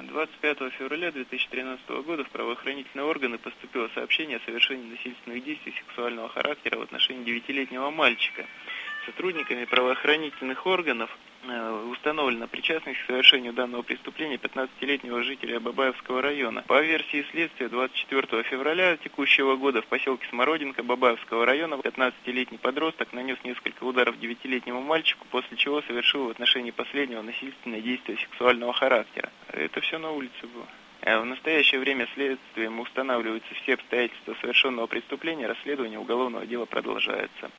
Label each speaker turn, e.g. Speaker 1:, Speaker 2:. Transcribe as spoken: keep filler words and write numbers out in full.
Speaker 1: двадцать пятого февраля две тысячи тринадцатого года в правоохранительные органы поступило сообщение о совершении насильственных действий сексуального характера в отношении девятилетнего мальчика. Сотрудниками правоохранительных органов э, установлена причастность к совершению данного преступления пятнадцатилетнего жителя Бабаевского района. По версии следствия, двадцать четвёртого февраля текущего года в поселке Смородинка Бабаевского района пятнадцатилетний подросток нанес несколько ударов девятилетнему мальчику, после чего совершил в отношении последнего насильственное действие сексуального характера. Это все на улице было. В настоящее время следствием устанавливаются все обстоятельства совершенного преступления, расследование уголовного дела продолжается.